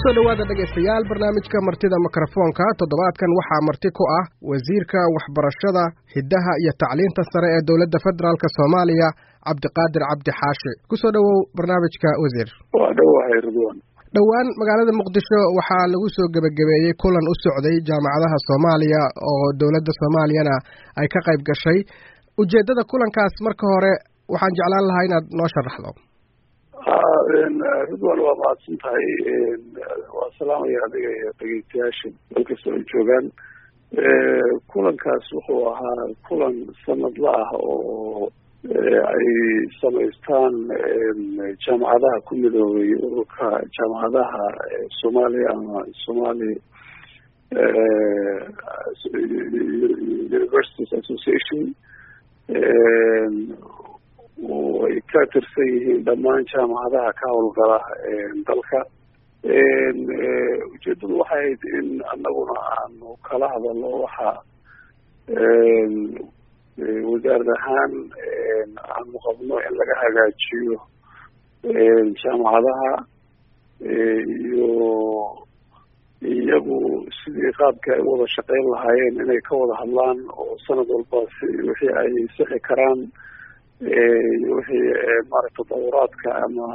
kusoo dhawaada dhegaystayaal barnaamijka martida mikrofoonka toddobaadkan waxaa marti ku ah wasiirka waxbarashada hiddaha iyo tacliinta sare ee dowladda federaalk Soomaaliya Cabdiqaadir Cabdi Xaashi kusoo dhawow barnaamijka wasiir. waa dhawahay Ridwaan. dhowaan magaalada Muqdisho waxaa lagu soo gabagabeeyay kulan u socday jaamacadaha Soomaaliya oo dowladda Soomaaliyana ay ka qayb gashay. ujeedada kulankaas marka hore waxaan jeclaan lahaa inaad noo sharaxdo. Ridwaan waa mahadsan tahay. waa salaamaya adiga iyo dhegeystayaasha dalkasta ay joogaan. kulankaas wuxuu ahaa kulan sanadla ah oo ay samaystaan jaamacadaha ku midoobay ururka jaamacadaha Soomaaliya ama Somali Universities Association oo ay ka tirsan yihiin dhammaan jaamacadaha ka howlgala dalka. ujeedadu waxay ahayd in annaguna aanu kala hadalno waxa wasaarad ahaan aanu qabno in laga hagaajiyo jaamacadaha iyo iyagu sidii qaabka ay wada shaqeyn lahaayeen inay ka wada hadlaan oo sanad walba wixii ay sixi karaan wixii maaragtay tadawuraadka ama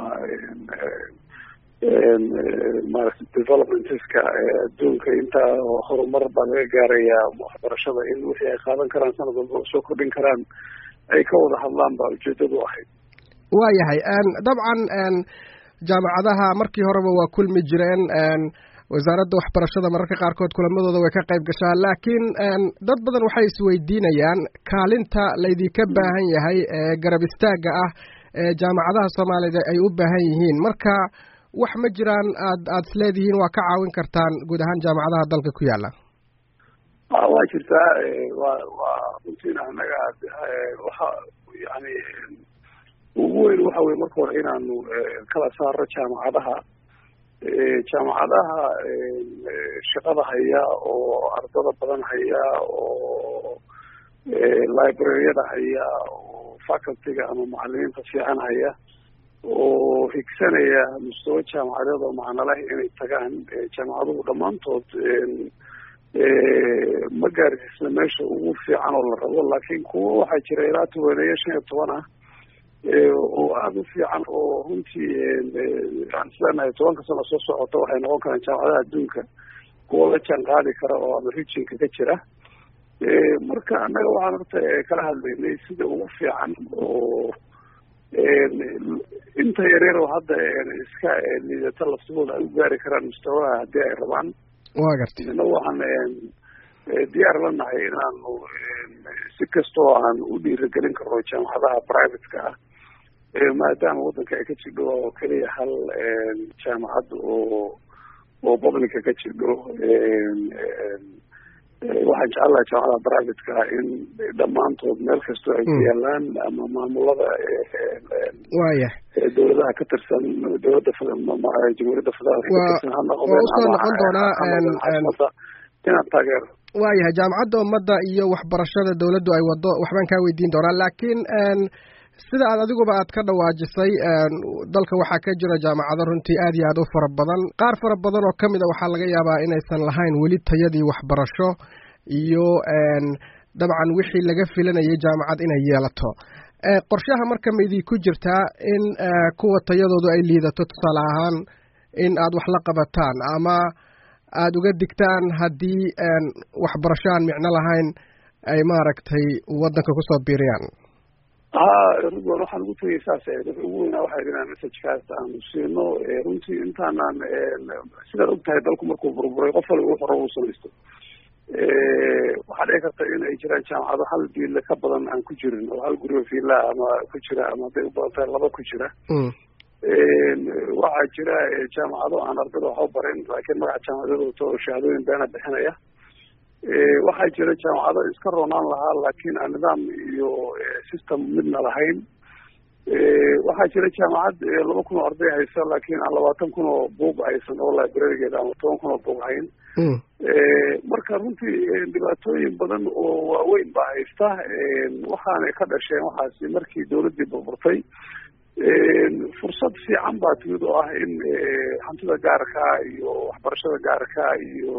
maaragtay developmentska adduunka inta horumar baa laga gaarayaa waxbarashada in wixii ay qaadan karaan sanad walba soo kordhin karaan ay ka wada hadlaan baa ujeedadu ahayd. waayahay dabcan jaamacadaha markii horeba waa kulmi jireen. wasaaradda waxbarashada mararka qaarkood kulamadooda way ka qayb gashaa laakiin dad badan waxay isweydiinayaan kaalinta laydinka baahan yahay ee garab istaagga ah ee jaamacadaha Soomaalida ay u baahan yihiin. marka wax ma jiraan aad isleedihiin waa ka caawin kartaan guud ahaan jaamacadaha dalka ku yaala? waa jirtaa. waa runtiina annaga waxa yani ugu weyn waxa weye marka hore inaanu kala saaro jaamacadaha shaqada haya oo ardada badan haya oo libraryada haya oo facultyga ama macalimiinta fiican haya oo higsanaya mustawa jaamacadeed oo macno leh inay tagaan. jaamacaduhu dhammaantood ma gaarsiisna meesha ugu fiican oo la rabo, laakiin kuwa waxaa jira ilaa 15 ah oo aada u fiican oo runtii aan isleenahay 10 sano soo socota waxay noqon karaan jaamacadaha adduunka kuwa la jaan qaadi kara oo ama regionka ka jira. marka annaga waxaan horta kala hadlaynay sida ugu fiican oo inta yareer oo hadda iska liidata laftigooda ay u gaari karaan mustawaha haddii ay rabaan. waa gartay. waxaan diyaar la nahay inaanu si kastoo aan u dhiirigelin karno jaamacadaha privateka ah maadaama waddanka ay ka jidho oo keliya hal jaamacad oo publica ka jidho. waxaan jecelahay jaamacadaha privateka ah in dhammaantood meel kastoo ay ku yaalaan ama maamulada dowladaha ka tirsan dowladda jamhuuriyadda federaalka ka tirsan ha noqdeen usoo noqon doonaa inaan taageero. waayahay jaamacadda ummadda iyo waxbarashada dowladdu ay wado waxbaan kaa weydiin doonaa laakiin sida aad adiguba aad ka dhawaajisay dalka waxaa ka jira jaamacado runtii aad iyo aad u fara badan. qaar fara badan oo kamid a waxaa laga yaabaa inaysan lahayn weli tayadii waxbarasho iyo dabcan wixii laga filanayay jaamacad inay yeelato. qorshaha marka ma idinku jirtaa in kuwa tayadoodu ay liidato tusaale ahaan in aad wax la qabataan ama aada uga digtaan haddii waxbarasho aan micno lahayn ay maaragtay waddanka kusoo biiriyaan? Ridwaan waxaan ugu tegay saas dadka ugu weynaa waxay inaan messagekaas aanu siino. runtii intaanaan sidaad og tahay dalku markuu burburay qof waliba wuxuu rabo u samaysto. waxaa dhici karta in ay jiraan jaamacado hal biilla ka badan aan ku jirin oo hal guryo fiila ama ku jira ama hadday u badan tahay 2 ku jira. waxaa jira jaamacado aan ardada wax u barin laakiin magaca jaamacadooda wato oo shahaadooyin beena bixinaya. waxaa jira jaamacado iska roonaan lahaa laakiin aan nidaam iyo system midna lahayn. waxaa jira jaamacad 2,000 oo arday haysa laakiin aan 20,000 oo buug haysan oo librarygeeda ama 10,000 oo buug hayn. marka runtii dhibaatooyin badan oo waaweyn baa haysta. waxaanay ka dhasheen waxaasi markii dowladdii burburtay fursad fiican baa timid oo ah in hantida gaarka iyo waxbarashada gaarka iyo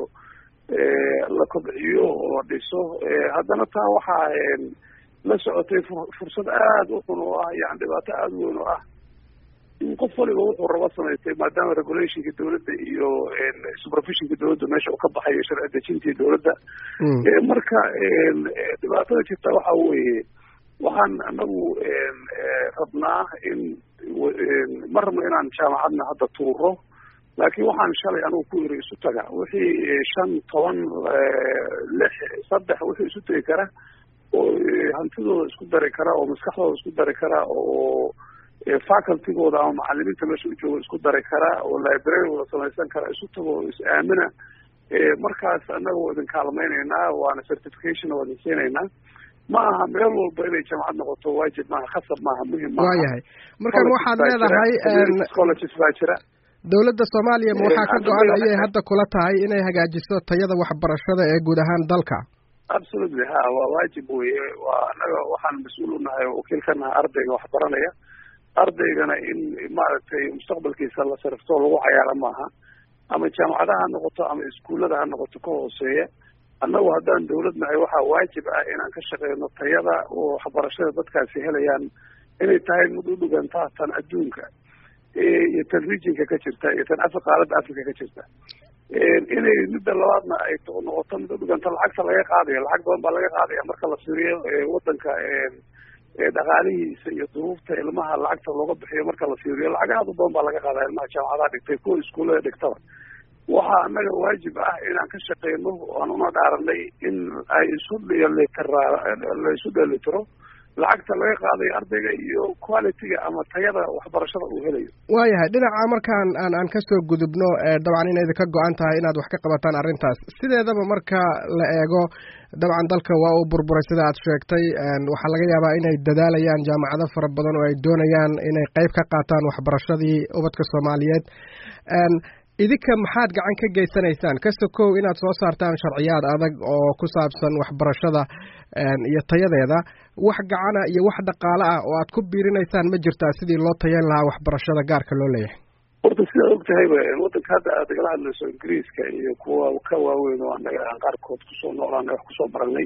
la kobciyo oo la dhiso. haddana taa waxaa la socotay fursad aada u xun oo ah yani dhibaato aada u weyn oo ah in qof waliba wuxuu raba samaystay maadaama regulationka dawladda iyo supervisionka dawladda meesha uu ka baxayo sharci dejintii dawladda. marka dhibaatada jirta waxa weeye waxaan anagu rabnaa in ma rabno inaan jaamacadna hadda tuuro, laakiin waxaan shalay anigu ku iri isu taga wixii 5, 10, 6, 3 wixii isu tagi kara oo hantidooda isku dari kara oo maskaxdooda isku dari kara oo facultygooda ama macalimiinta meesha u jooga isku dari kara oo librarygooda samaysan kara isu tago oo is-aamina. markaas annaga waa idin kaalmaynaynaa, waana certification waa idin siinaynaa. ma aha meel walba inay jaamacad noqoto waajib maaha, khasab maaha, muhim maaha. waayahay markan waxaad leedahay colleges baa jira. dawladda Soomaaliya ma waxaa ka go-an ayay hadda kula tahay inay hagaajiso tayada waxbarashada ee guud ahaan dalka? absolutely ha, waa waajib weye. waa annaga waxaan mas-uul u nahay oo wakiil ka nahay ardayga wax baranaya. ardaygana in maaragtay mustaqbalkiisa la sarifto lagu cayaaro maaha, ama jaamacadaha ha noqoto ama iskuullada ha noqoto ka hooseeya. annagu haddaan dawlad nahay waxaa waajib ah inaan ka shaqeyno tayada oo waxbarashada dadkaasi helayaan inay tahay mid u dhugantaa tan adduunka iyo tan regionka ka jirta iyo tan qaaradda Africa ka jirta. inay midda labaadna ay noqoto mid u dhuganta lacagta laga qaadayo. lacag badan baa laga qaadaya marka la fiiriyo wadanka dhaqaalihiisa iyo duruufta ilmaha lacagta looga bixiyo. marka la fiiriyo lacag aad u badan baa laga qaadaya ilmaha jaamacadaha dhigtay, kuwa iskuullada dhigtaba. waxaa annaga waajib ah inaan ka shaqeyno aan una dhaaranay in ay la isu dheelitiro lacagta laga qaadayo ardayga iyo qualityga ama tayada waxbarashada uu helayo. waayahay dhinaca markaan aan kasoo gudubno dabcan inay ka go-an tahay inaad wax ka qabataan arrintaas. sideedaba marka la eego dabcan dalka waa uu burburay sida aad sheegtay. waxaa laga yaabaa inay dadaalayaan jaamacado fara badan oo ay doonayaan inay qayb ka qaataan waxbarashadii ubadka Soomaaliyeed. idinka maxaad gacan ka geysanaysaan kasokow inaad soo saartaan sharciyaad adag oo ku saabsan waxbarashada iyo tayadeeda? wax gacana iyo wax dhaqaale ah oo aad ku biirinaysaan ma jirtaa sidii loo tayan lahaa waxbarashada gaarka loo leeyahay? horta sidaad og tahayba wadanka hadda aad igala hadlayso ingiriiska iyo kuwa ka waaweyn oo annaga aan qaarkood kusoo noolaanay wax kusoo baranay,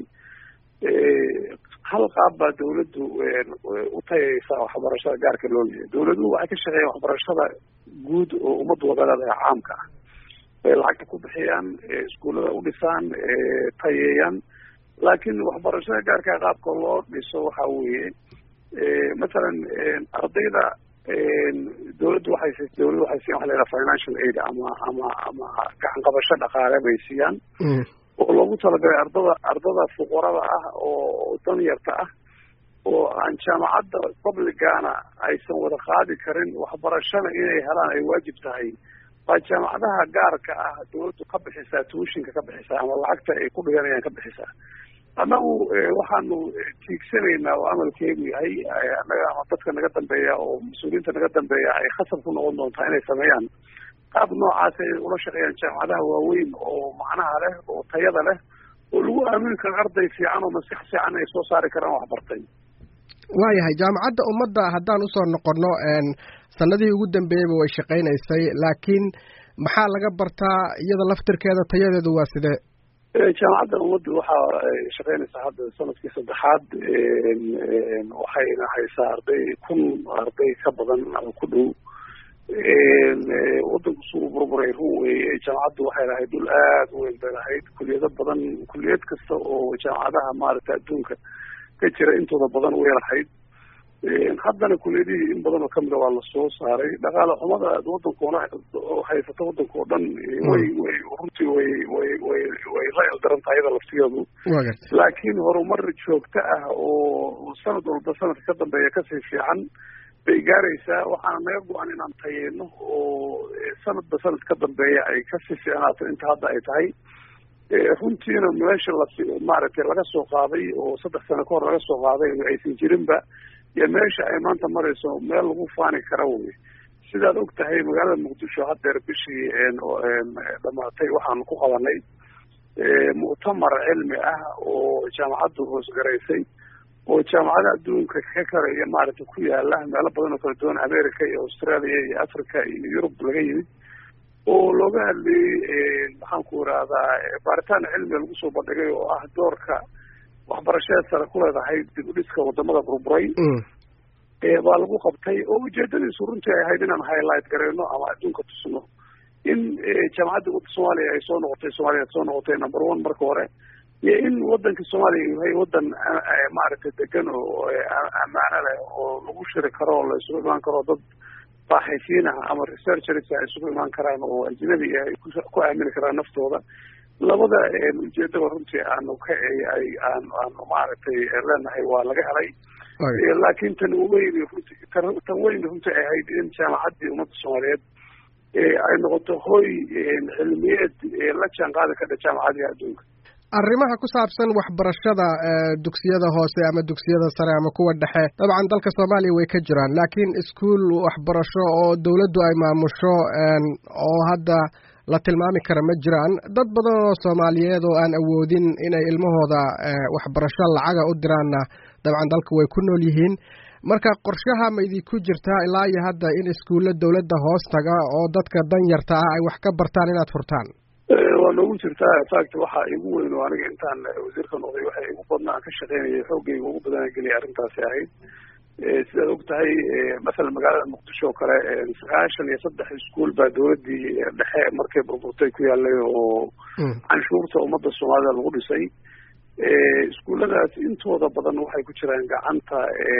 hal qaab baa dawladdu u tayaysaa waxbarashada gaarka loo leeyahay. dawladuhu waxay ka shaqeeyaan waxbarashada guud oo ummadda wadadeeda caamka ah. ay lacagta ku bixiyaan, iskuullada u dhisaan, tayeeyaan. laakiin waxbarashada gaarka qaabka loo dhiso waxa weeye masalan ardayda dawladdu waxay siiyaan waxa la yidhaha financial aid ama gacan qabasho dhaqaale bay siiyaan oo loogu talagalay ardada fuqarada ah oo dan yarta ah oo aan jaamacadda publicana aysan wada qaadi karin waxbarashada inay helaan ay waajib tahay. waa jaamacadaha gaarka ah dawladdu ka bixisaa, tuushinka ka bixisaa ama lacagta ay ku dhiganayaan ka bixisaa. annagu waxaanu tiigsanaynaa oo amalkeedu yahay annaga ama dadka naga dambeeya oo mas-uuliyiinta naga dambeeya ay khasab ku noqon doontaa inay sameeyaan qaab noocaas ay ula shaqeeyaan jaamacadaha waaweyn oo macnaha leh oo tayada leh oo lagu aamini karo arday fiican oo maskax fiican ay soo saari karaan waxbartay. waayahay jaamacadda ummadda haddaan usoo noqono sanadihii ugu dambeeyeyba way shaqaynaysay, laakiin maxaa laga bartaa iyada laftirkeeda tayadeedu waa sidee? jaamacadda ummadda waxa ay shaqaynaysaa hadda sanadkii 3aad. waxayna haysaa 1,000 arday ka badan ama ku dhow. wadanku suu burburay run weeye. jaamacaddu waxay lahayd dhul aad u weyn bay lahayd, kuliyado badan. kuliyad kasta oo jaamacadaha maaragta adduunka ka jira intooda badan way lahayd. haddana kuliyadihii in badan oo kamida waa lasoo saaray. dhaqaale xumada wadankoona haysato wadanka oo dhan runtii way la ildaran tahay iyada laftigeedu. laakiin horumar joogto ah oo sanad walba sanadka ka dambeeya kasii fiican bay gaaraysaa. waxaana naga go-an inaan tayeyno oo sanadba sanad ka dambeeya ay kasii fiicnaato inta hadda ay tahay. runtiina meesha maaragtay laga soo qaaday oo 3 sano kahor laga soo qaaday aysan jirinba iyo meesha ay maanta marayso meel lagu faani kara wey. sidaad og tahay magaalada muqdisho haddeer bishii dhamaatay waxaanu ku qabanay mu'tamar cilmi ah oo jaamacaddu hoosgaraysay oo jaamacada adduunka ka kale iyo maaragtay ku yaala meelo badan oo kala duwan America iyo Australia iyo Africa iyo Europe laga yimid oo looga hadlayay maxaan ku raahdaa baaritaan cilmi lagu soo bandhigay oo ah doorka waxbarashada sare ku leedahay dib u dhiska wadamada burburay baa lagu qabtay oo ujeedadiisu runtii ay ahayd inaan highlight gareyno ama adduunka tusno in jaamacadda Soomaaliya ay soo noqotay number 1 marka hore iyo in wadanka Soomaaliya yahay wadan maaragtay degan oo amaana leh oo lagu shiri karo la isugu imaan karo dad baaxisiin ama researchers ay isugu imaan karaan oo ajnabi ah ku aamini karaan naftooda labada ujeedada runtii aanu maaragtay leenahay waa laga helay laakiin tan weyn runtii ay ahayd in jaamacaddii ummadda Soomaaliyeed ay noqoto hoy cilmiyeed la jaanqaadi karta jaamacadaha adduunka arrimaha ku saabsan waxbarashada dugsiyada hoose ama dugsiyada sare ama kuwa dhexe dabcan dalka Soomaaliya way ka jiraan laakiin iskuul waxbarasho oo dawladdu ay maamusho oo hadda la tilmaami kara ma jiraan dad badan oo Soomaaliyeed oo aan awoodin inay ilmahooda waxbarasho lacaga u diraanna dabcan dalka way ku nool yihiin marka qorshaha ma idin ku jirtaa ilaa iyo hadda in iskuulla dawladda hoos taga oo dadka danyarta ah ay wax ka bartaan inaad furtaan waa noogu jirtaa fact waxa igu weyn oo aniga intaan wasiirka noqday waxa igu badnaa ka shaqeynayay xoogayga ugu badan geliyay arrintaasi ahayd sidaad ogtahay masalan magaalada Muqdisho kale 93 iskuul baa dawladdii dhexe markay burburtay ku yaalay oo canshuurta ummadda Soomaalida lagu dhisay iskuuladaas intooda badan waxay ku jiraan gacanta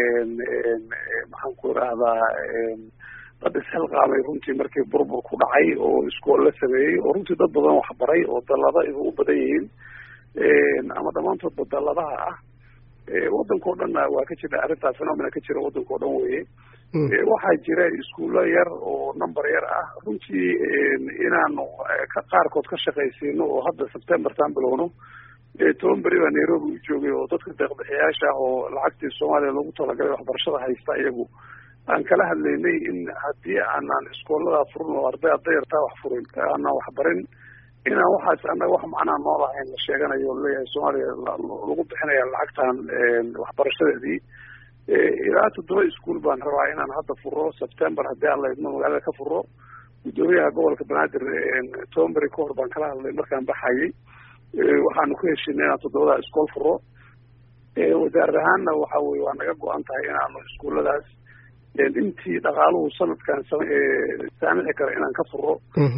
maxaan ku raahdaa dad isxilqaamay runtii markii burbur ku dhacay oo iskool la sameeyey oo runtii dad badan wax baray oo dallada ay u badan yihiin ama dhammaantoodba dalladaha ah waddanka oo dhanna waa ka jira arrintaas phenomena ka jira waddanka oo dhan weeye waxaa jira iskuulo yar oo number yar ah runtii inaanu qaarkood ka shaqaysiino oo hadda September-tan bilowno toban beri baa Nairobi u joogay oo dadka deeq-bixiyaasha oo lacagtii Soomaaliya loogu talagalay waxbarashada haysta iyagu aan kala hadlaynay in haddii aanan iskoolada furin oo ardayda wax furin aanan wax barin inaan waxaas annaga wax macnaa noo lahayn la sheeganayo oo leeyahay Soomaaliya lagu bixinaya lacagtan waxbarashadeedii ilaa 7 iskuul baan rabaa inaan hadda furo September haddii aan la idmo magaalada ka furo gudoomiyaha gobolka Banaadir toban beri ka hor baan kala hadlay markaan baxayay waxaanu ku heshiinay inaan 7 iskool furo wasaarad ahaanna waxa weeye waa naga go-an tahay inaanu iskuulladaas intii dhaqaaluhu sanadkan saamici kara inaan ka furo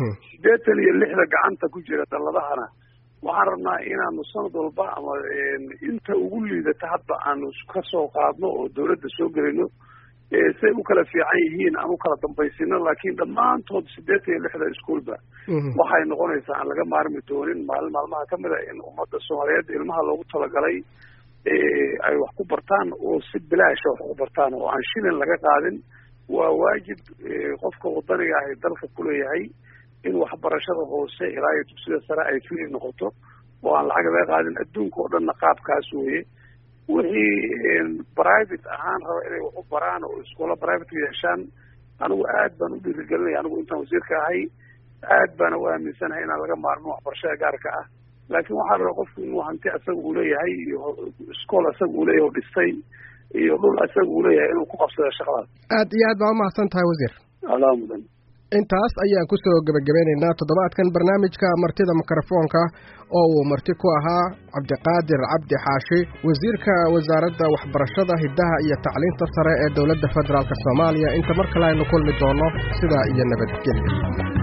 86 gacanta ku jira dalladahana waxaan rabnaa inaanu sanad walba ama inta ugu liidata hadba aanu ka soo qaadno oo dawladda soo gelino say u kala fiican yihiin aan u kala dambaysino laakiin dhammaantood 86 iskuulba waxay noqonaysaa aan laga maarmi doonin maalmaha ka mid a in ummadda Soomaaliyeed ilmaha loogu talagalay ay wax ku bartaan oo si bilaash wax ku bartaan oo aan shilin laga qaadin waa waajib qofka wadaniga ah dalka ku leeyahay in waxbarashada hoose ilaa iyo dugsiga sare ay free noqoto oo aan lacag laga qaadin adduunka oo dhanna qaabkaas weeye wixii private ahaan raba inay wax u baraan oo iskoola private yeeshaan anigu aad baan u dhiirigelinaya anigu intaan wasiirka ahay aad baan u aaminsanahay inaan laga maarmo waxbarashada gaarka ah laakiin waxaa rabaa qofku inuu hanti asaga uu leeyahay iyo iskool asaga uu leeyahay oo dhistay iyo dhul asaga uu leeyahay inuu ku qabsado shaqadaas aad iyo aad baa umahadsan tahay wasiir alaa mudan intaas ayaan kusoo gabagabeynaynaa toddobaadkan barnaamijka martida mikrofoonka oo uu marti ku ahaa Cabdiqaadir Cabdi Xaashi wasiirka wasaaradda waxbarashada hiddaha iyo tacliinta sare ee dowladda federaalka Soomaaliya inta mar kale aynu kulmi doono sida iyo nabadgelyo